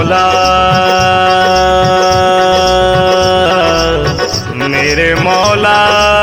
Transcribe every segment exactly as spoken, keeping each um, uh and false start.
मौला मेरे मौला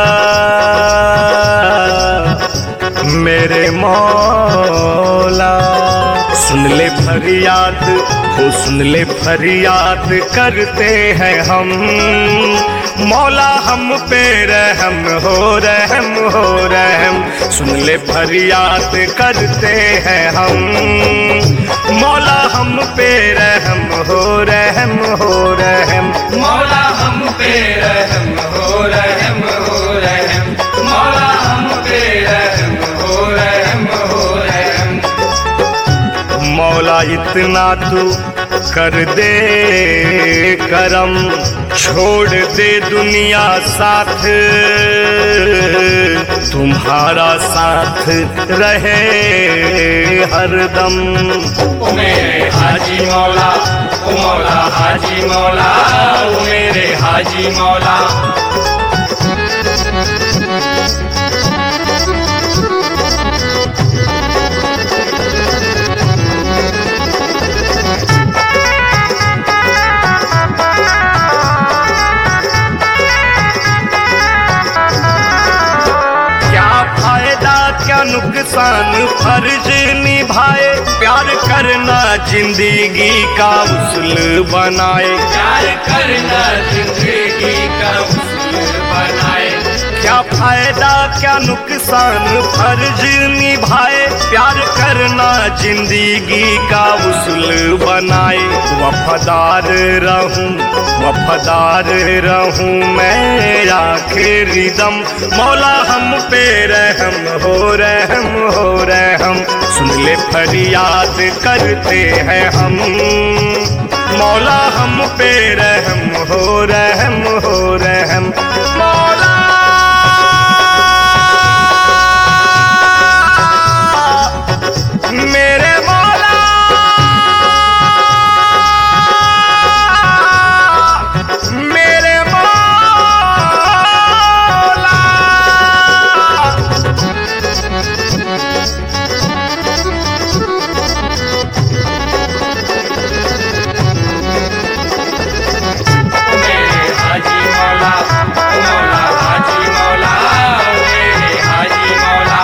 मेरे मौला, सुन ले फरियाद हो सुन ले फरियाद करते हैं हम, मौला हम पे रहम हो रहम हो रहम। सुन ले फरियाद करते हैं हम, मौला हम पे रहम हो रहम हो रहम। मौला हम पे रहम हो रहम हो रहम, मौला हम पे रहम हो रहम हो रहम। मौला इतना तू कर दे करम, छोड़ दे दुनिया साथ, तुम्हारा साथ रहे हरदम। ओ मेरे हाजी मौला, ओ मौला हाजी मौला, ओ मेरे हाजी मौला। क्या नुकसान फर्ज निभाए, प्यार करना जिंदगी का उसूल बनाए, प्यार करना जिंदगी का उसूल बनाए। क्या फायदा क्या नुकसान फर्ज निभाए, प्यार करना जिंदगी का उसूल बनाए। वफादार रहूं वफादार रहूं मैं आखिरी दम, मौला हम पे रहम हो रहम हो रहम। सुन ले फरियाद करते हैं हम, मौला हम पे रहम हो रहम हो रहम। मौला मेरे मौला मेरे मौला। मेरे हाजी मौला, ओ मौला हाजी मौला, मेरे हाजी मौला।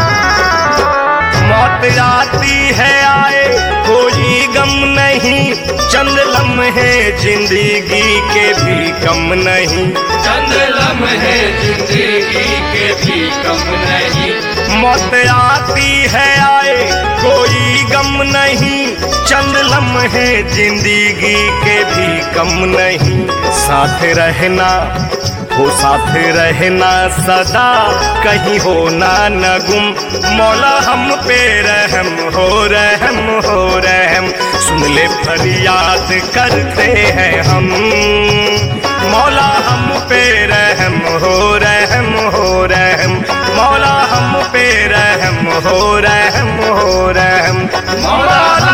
मौत आती है आए कोई गम नहीं, चंद लम्हे जिंदगी के भी कम नहीं, चंद लम्हे जिंदगी के भी कम नहीं। मौत आती है आए कोई गम नहीं, चंद लम्हे जिंदगी के भी कम नहीं। साथ रहना हो साथ रहना सदा, कहीं हो ना न गुम, मौला हम पे रहम हो रहम हो रहम। सुन ले फरियाद करते हैं हम, मौला हम पे रहम हो रहम हो रहम। मौला हम पे रहम हो रहम हो रहम। मौला